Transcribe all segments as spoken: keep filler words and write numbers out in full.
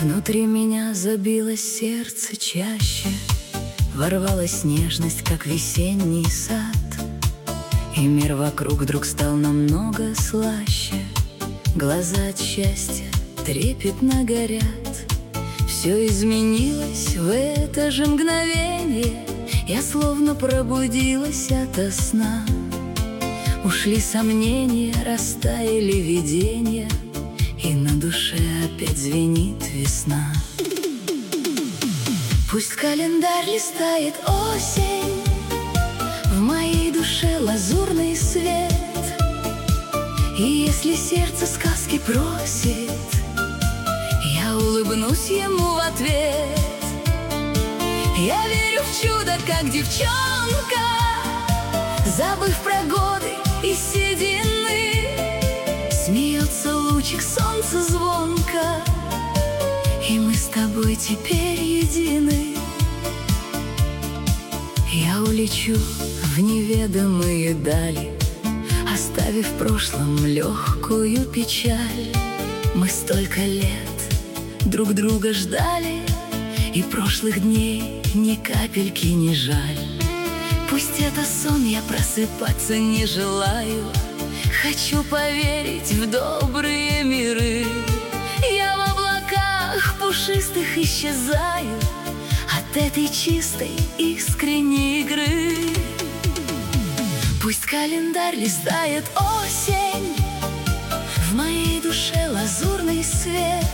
Внутри меня забилось сердце чаще, ворвалась нежность, как весенний сад, и мир вокруг вдруг стал намного слаще. Глаза от счастья трепетно горят. Все изменилось в это же мгновение. Я словно пробудилась ото сна. Ушли сомнения, растаяли видения, и на душе опять звенит весна. Пусть календарь листает осень, в моей душе лазурный свет. И если сердце сказки просит, я улыбнусь ему в ответ. Я верю в чудо, как девчонка, забыв про годы и седины. Смеется лучик солнца звонко, и мы с тобой теперь едины. Я улечу в неведомые дали, оставив в прошлом легкую печаль. Мы столько лет друг друга ждали, и прошлых дней ни капельки не жаль. Пусть это сон, я просыпаться не желаю. Хочу поверить в добрые миры. Я в облаках пушистых исчезаю от этой чистой искренней игры. Пусть календарь листает осень, в моей душе лазурный свет.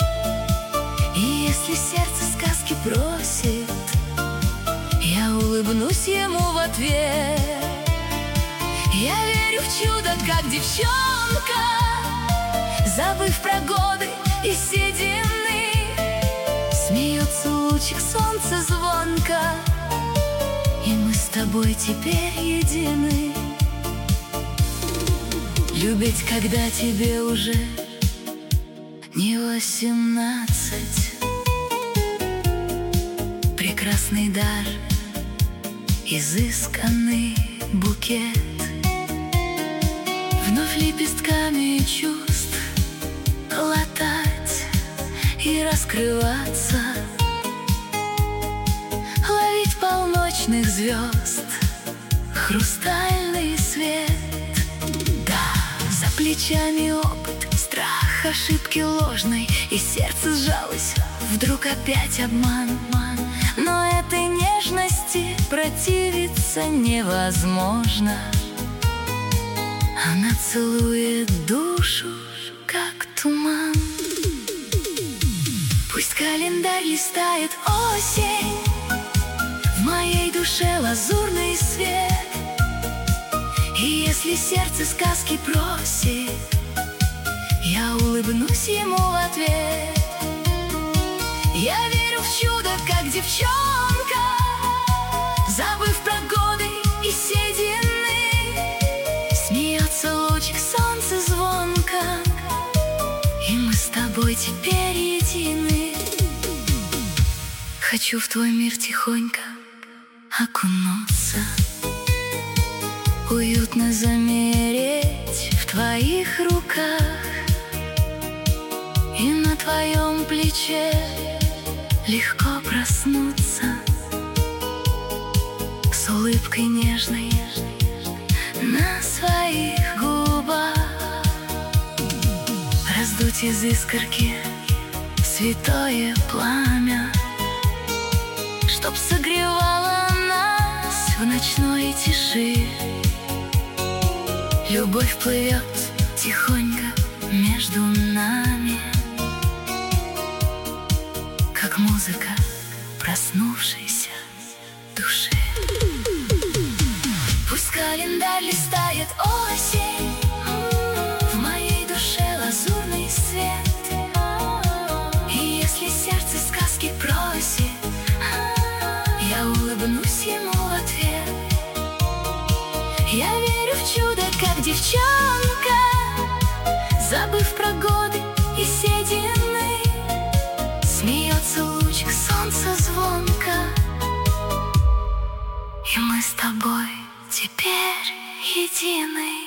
И если сердце сказки просит, я улыбнусь ему в ответ. Я верю в чудо, как девчонка, забыв про годы и седины. Смеется лучик солнца звонко, и мы с тобой теперь едины. Любить, когда тебе уже не восемнадцать. Прекрасный дар, изысканный букет, вновь лепестками чувств латать и раскрываться, ловить полночных звезд хрустальный свет. Да, за плечами опыт, страх ошибки ложной, и сердце сжалось, вдруг опять обман. Но этой нежности противиться невозможно. Она целует душу, как туман. Пусть календарь листает осень, в моей душе лазурный свет. И если сердце сказки просит, я улыбнусь ему в ответ. Я верю в чудо, как девчонка, забыв про годы и седины. Смеется лучик солнца звонко, и мы с тобой теперь едины. Хочу в твой мир тихонько окунуться, уютно замереть в твоих руках, и на твоем плече легко проснуться с улыбкой нежной на своих губах. Раздуть из искорки святое пламя, чтоб согревало нас в ночной тиши. Любовь плывет тихонько между нами, как музыка проснувшейся души. Пусть календарь листает осень, в моей душе лазурный свет. И если сердце сказки просит, я улыбнусь ему в ответ. Я верю в чудо, как девчонка, забыв про годы и седины. Смеется лучик солнца звонко, и мы с тобой теперь едины.